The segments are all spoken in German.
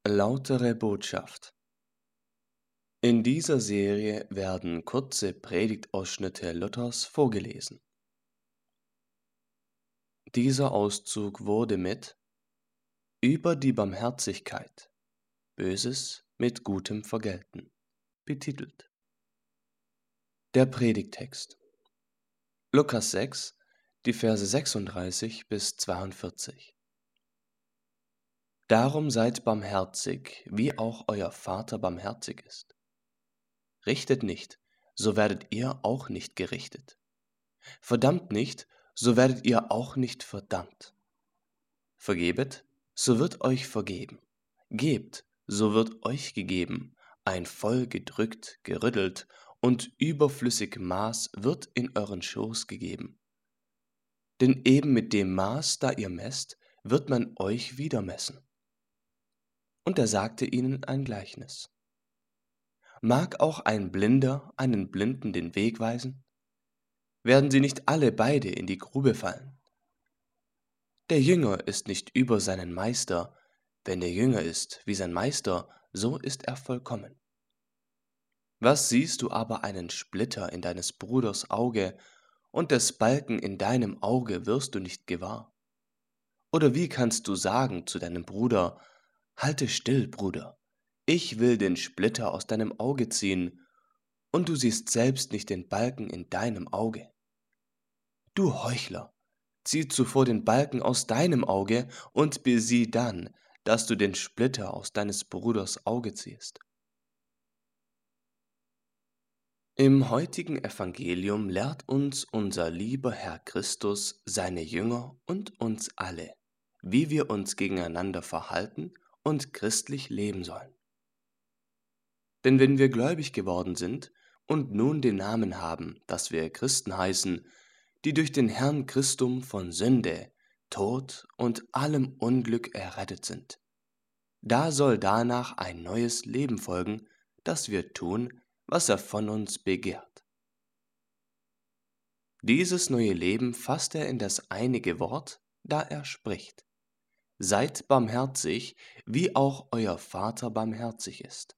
Lautere Botschaft. In dieser Serie werden kurze Predigtausschnitte Luthers vorgelesen. Dieser Auszug wurde mit Über die Barmherzigkeit, Böses mit Gutem vergelten betitelt. Der Predigttext. Lukas 6, die Verse 36 bis 42. Darum seid barmherzig, wie auch euer Vater barmherzig ist. Richtet nicht, so werdet ihr auch nicht gerichtet. Verdammt nicht, so werdet ihr auch nicht verdammt. Vergebet, so wird euch vergeben. Gebt, so wird euch gegeben. Ein voll gedrückt, gerüttelt und überflüssig Maß wird in euren Schoß gegeben. Denn eben mit dem Maß, da ihr messt, wird man euch wieder messen. Und er sagte ihnen ein Gleichnis. Mag auch ein Blinder einen Blinden den Weg weisen? Werden sie nicht alle beide in die Grube fallen? Der Jünger ist nicht über seinen Meister. Wenn der Jünger ist wie sein Meister, so ist er vollkommen. Was siehst du aber einen Splitter in deines Bruders Auge, und des Balken in deinem Auge wirst du nicht gewahr? Oder wie kannst du sagen zu deinem Bruder, halte still, Bruder, ich will den Splitter aus deinem Auge ziehen, und du siehst selbst nicht den Balken in deinem Auge? Du Heuchler, zieh zuvor den Balken aus deinem Auge und besieh dann, dass du den Splitter aus deines Bruders Auge ziehst. Im heutigen Evangelium lehrt uns unser lieber Herr Christus, seine Jünger und uns alle, wie wir uns gegeneinander verhalten und christlich leben sollen. Denn wenn wir gläubig geworden sind und nun den Namen haben, dass wir Christen heißen, die durch den Herrn Christum von Sünde, Tod und allem Unglück errettet sind, da soll danach ein neues Leben folgen, das wir tun, was er von uns begehrt. Dieses neue Leben fasst er in das einige Wort, da er spricht: Seid barmherzig, wie auch euer Vater barmherzig ist.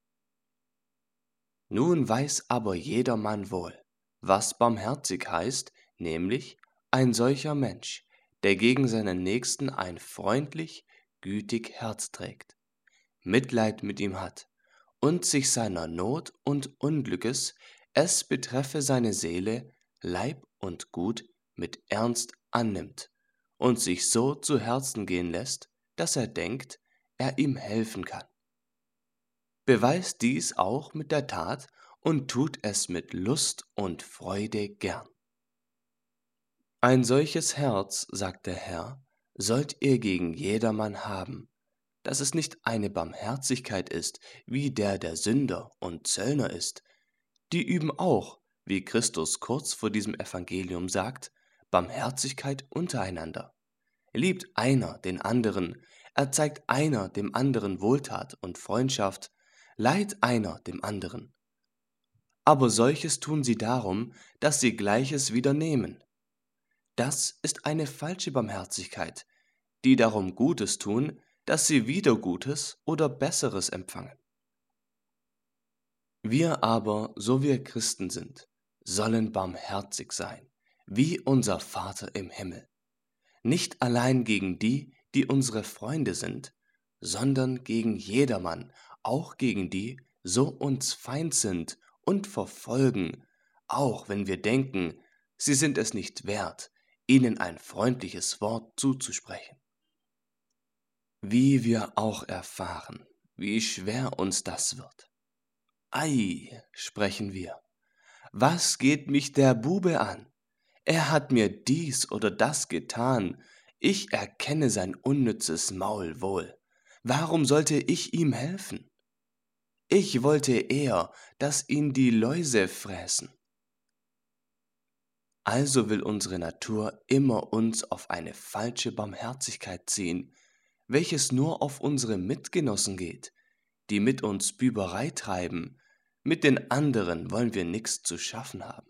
Nun weiß aber jedermann wohl, was barmherzig heißt, nämlich ein solcher Mensch, der gegen seinen Nächsten ein freundlich, gütig Herz trägt, Mitleid mit ihm hat und sich seiner Not und Unglückes, es betreffe seine Seele, Leib und Gut, mit Ernst annimmt und sich so zu Herzen gehen lässt, dass er denkt, er ihm helfen kann. Beweist dies auch mit der Tat und tut es mit Lust und Freude gern. Ein solches Herz, sagt der Herr, sollt ihr gegen jedermann haben, dass es nicht eine Barmherzigkeit ist, wie der Sünder und Zöllner ist. Die üben auch, wie Christus kurz vor diesem Evangelium sagt, Barmherzigkeit untereinander. Liebt einer den anderen, erzeigt einer dem anderen Wohltat und Freundschaft, leiht einer dem anderen. Aber solches tun sie darum, dass sie Gleiches wieder nehmen. Das ist eine falsche Barmherzigkeit, die darum Gutes tun, dass sie wieder Gutes oder Besseres empfangen. Wir aber, so wir Christen sind, sollen barmherzig sein, wie unser Vater im Himmel. Nicht allein gegen die, die unsere Freunde sind, sondern gegen jedermann, auch gegen die, so uns Feind sind und verfolgen, auch wenn wir denken, sie sind es nicht wert, ihnen ein freundliches Wort zuzusprechen. Wie wir auch erfahren, wie schwer uns das wird. Ei, sprechen wir, was geht mich der Bube an? Er hat mir dies oder das getan, ich erkenne sein unnützes Maul wohl. Warum sollte ich ihm helfen? Ich wollte eher, dass ihn die Läuse fräßen. Also will unsere Natur immer uns auf eine falsche Barmherzigkeit ziehen, welches nur auf unsere Mitgenossen geht, die mit uns Büberei treiben, mit den anderen wollen wir nichts zu schaffen haben.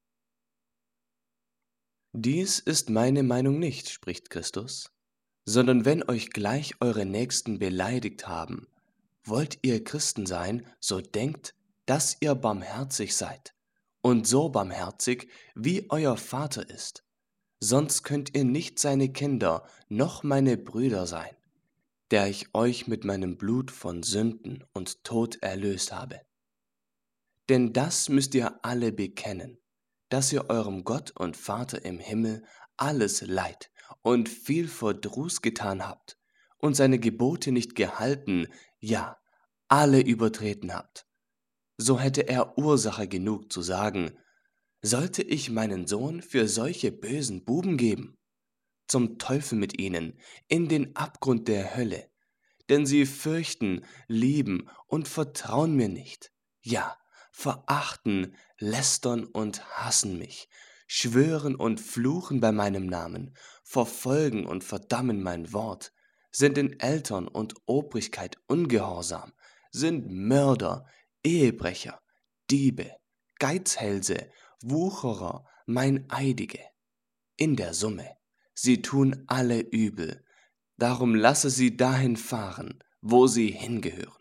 Dies ist meine Meinung nicht, spricht Christus, sondern wenn euch gleich eure Nächsten beleidigt haben, wollt ihr Christen sein, so denkt, dass ihr barmherzig seid. Und so barmherzig, wie euer Vater ist. Sonst könnt ihr nicht seine Kinder noch meine Brüder sein, der ich euch mit meinem Blut von Sünden und Tod erlöst habe. Denn das müsst ihr alle bekennen, dass ihr eurem Gott und Vater im Himmel alles Leid und viel Verdruß getan habt und seine Gebote nicht gehalten, ja, alle übertreten habt. So hätte er Ursache genug zu sagen, sollte ich meinen Sohn für solche bösen Buben geben? Zum Teufel mit ihnen, in den Abgrund der Hölle, denn sie fürchten, lieben und vertrauen mir nicht. Ja, verachten, lästern und hassen mich, schwören und fluchen bei meinem Namen, verfolgen und verdammen mein Wort, sind den Eltern und Obrigkeit ungehorsam, sind Mörder, Ehebrecher, Diebe, Geizhälse, Wucherer, Meineidige. In der Summe, sie tun alle übel, darum lasse sie dahin fahren, wo sie hingehören.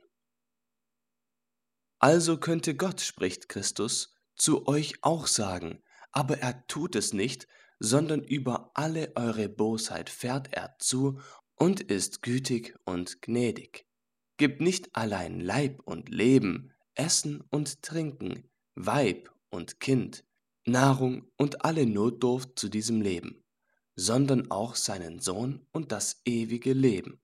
Also könnte Gott, spricht Christus, zu euch auch sagen, aber er tut es nicht, sondern über alle eure Bosheit fährt er zu und ist gütig und gnädig. Gibt nicht allein Leib und Leben, Essen und Trinken, Weib und Kind, Nahrung und alle Notdurft zu diesem Leben, sondern auch seinen Sohn und das ewige Leben.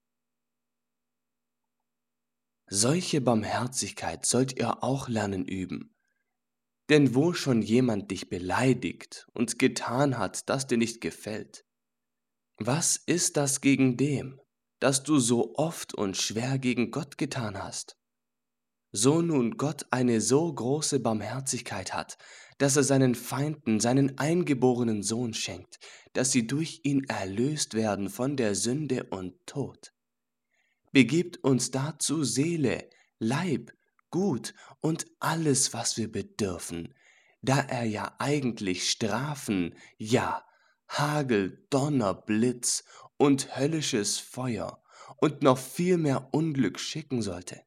Solche Barmherzigkeit sollt ihr auch lernen üben. Denn wo schon jemand dich beleidigt und getan hat, das dir nicht gefällt, was ist das gegen dem, dass du so oft und schwer gegen Gott getan hast? So nun Gott eine so große Barmherzigkeit hat, dass er seinen Feinden seinen eingeborenen Sohn schenkt, dass sie durch ihn erlöst werden von der Sünde und Tod. Begibt uns dazu Seele, Leib, Gut und alles, was wir bedürfen, da er ja eigentlich Strafen, ja, Hagel, Donner, Blitz und höllisches Feuer und noch viel mehr Unglück schicken sollte.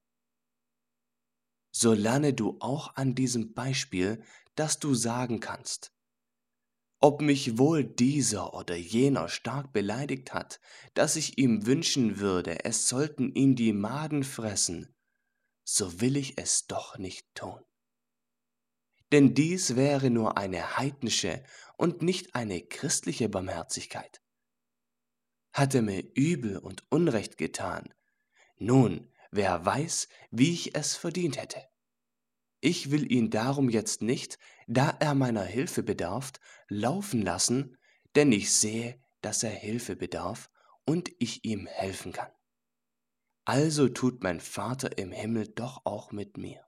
So lerne du auch an diesem Beispiel, dass du sagen kannst, ob mich wohl dieser oder jener stark beleidigt hat, dass ich ihm wünschen würde, es sollten ihn die Maden fressen, so will ich es doch nicht tun. Denn dies wäre nur eine heidnische und nicht eine christliche Barmherzigkeit. Hat er mir Übel und Unrecht getan, nun, wer weiß, wie ich es verdient hätte. Ich will ihn darum jetzt nicht, da er meiner Hilfe bedarf, laufen lassen, denn ich sehe, dass er Hilfe bedarf und ich ihm helfen kann. Also tut mein Vater im Himmel doch auch mit mir.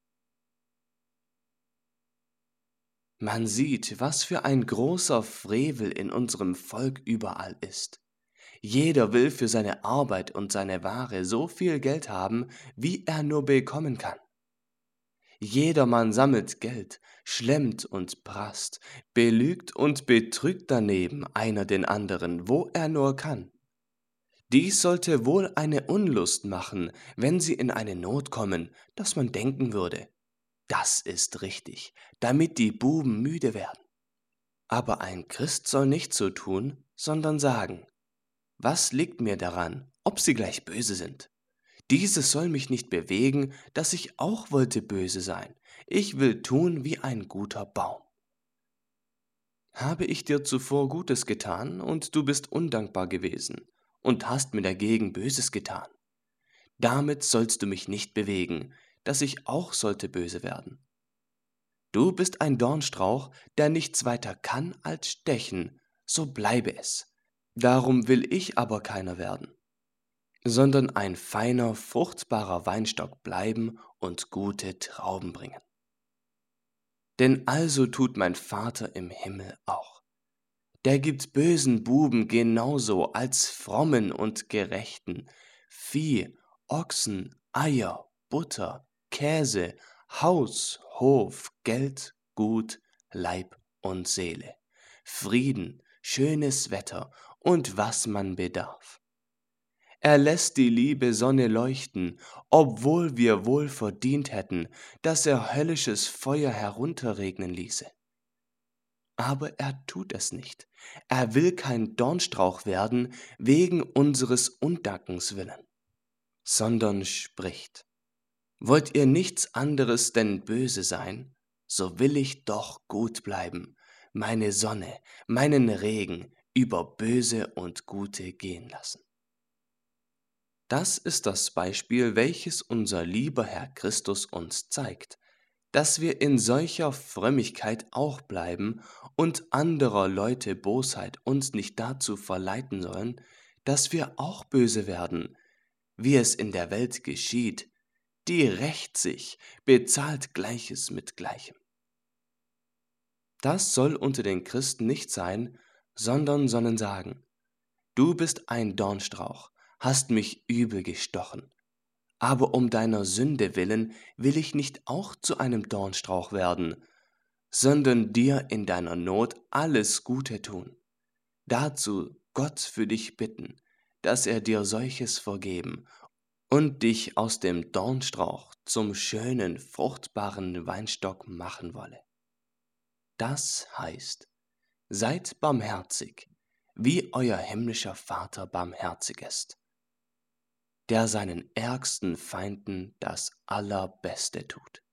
Man sieht, was für ein großer Frevel in unserem Volk überall ist. Jeder will für seine Arbeit und seine Ware so viel Geld haben, wie er nur bekommen kann. Jedermann sammelt Geld, schlemmt und prasst, belügt und betrügt daneben einer den anderen, wo er nur kann. Dies sollte wohl eine Unlust machen, wenn sie in eine Not kommen, dass man denken würde, das ist richtig, damit die Buben müde werden. Aber ein Christ soll nicht so tun, sondern sagen, was liegt mir daran, ob sie gleich böse sind? Dieses soll mich nicht bewegen, dass ich auch wollte böse sein. Ich will tun wie ein guter Baum. Habe ich dir zuvor Gutes getan und du bist undankbar gewesen und hast mir dagegen Böses getan? Damit sollst du mich nicht bewegen, dass ich auch sollte böse werden. Du bist ein Dornstrauch, der nichts weiter kann als stechen, so bleibe es. Darum will ich aber keiner werden, sondern ein feiner, fruchtbarer Weinstock bleiben und gute Trauben bringen. Denn also tut mein Vater im Himmel auch. Der gibt bösen Buben genauso als frommen und gerechten Vieh, Ochsen, Eier, Butter, Käse, Haus, Hof, Geld, Gut, Leib und Seele, Frieden, schönes Wetter und was man bedarf. Er lässt die liebe Sonne leuchten, obwohl wir wohl verdient hätten, dass er höllisches Feuer herunterregnen ließe. Aber er tut es nicht. Er will kein Dornstrauch werden wegen unseres Undankens willen, sondern spricht: Wollt ihr nichts anderes denn böse sein, so will ich doch gut bleiben, meine Sonne, meinen Regen über Böse und Gute gehen lassen. Das ist das Beispiel, welches unser lieber Herr Christus uns zeigt, dass wir in solcher Frömmigkeit auch bleiben und anderer Leute Bosheit uns nicht dazu verleiten sollen, dass wir auch böse werden, wie es in der Welt geschieht, die rächt sich, bezahlt Gleiches mit Gleichem. Das soll unter den Christen nicht sein, sondern sollen sagen: Du bist ein Dornstrauch, hast mich übel gestochen, aber um deiner Sünde willen will ich nicht auch zu einem Dornstrauch werden, sondern dir in deiner Not alles Gute tun. Dazu Gott für dich bitten, dass er dir solches vergeben und dich aus dem Dornstrauch zum schönen, fruchtbaren Weinstock machen wolle. Das heißt: Seid barmherzig, wie euer himmlischer Vater barmherzig ist, der seinen ärgsten Feinden das Allerbeste tut.